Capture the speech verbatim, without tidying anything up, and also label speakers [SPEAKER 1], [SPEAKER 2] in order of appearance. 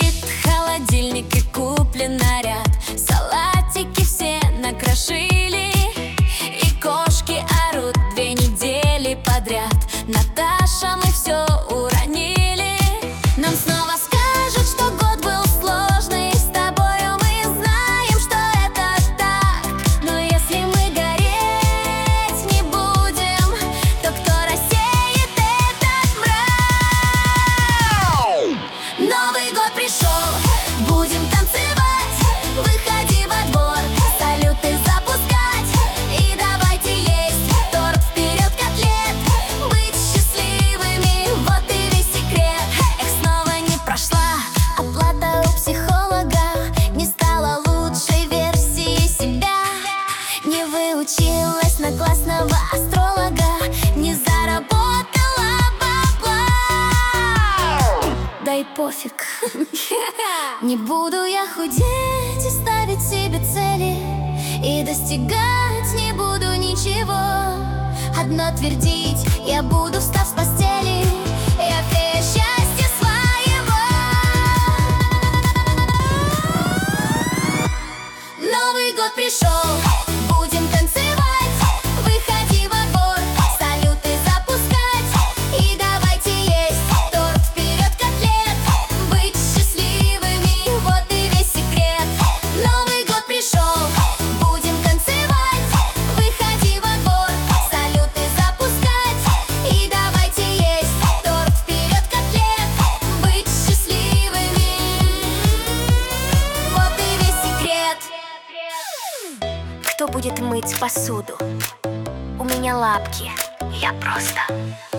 [SPEAKER 1] Звенит холодильник и куплен наряд. Салатики все накрошили, и кошки орут две недели подряд. Наташа, мы все уронили. Нам снова скажут, что год был сложный. С тобою мы знаем, что это так. Но если мы гореть не будем, то кто рассеет этот мрак? Новый год пришел, будем танцевать. Выходи во двор, салюты запускать. И давайте есть торт, вперед котлет. Быть счастливыми, вот и весь секрет. Эх, снова не прошла оплата у психолога. Не стала лучшей версией себя. Не выучилась на классного астролога. Не заработала бабла. Да и пофиг. Не буду я худеть и ставить себе цели, и достигать не буду ничего. Одно твердить я буду, встав с постели: я фея счастья своего. Новый год пришел, будем танцевать. Выходи во двор, салюты запускать. И давайте есть торт, вперед котлет. Быть счастливыми, вот и весь секрет. Новый год пришел, будем танцевать. Выходи во двор, салюты запускать. И давайте есть торт, вперед котлет. Быть счастливыми, вот и весь секрет.
[SPEAKER 2] Кто будет мыть посуду? У меня лапки, я просто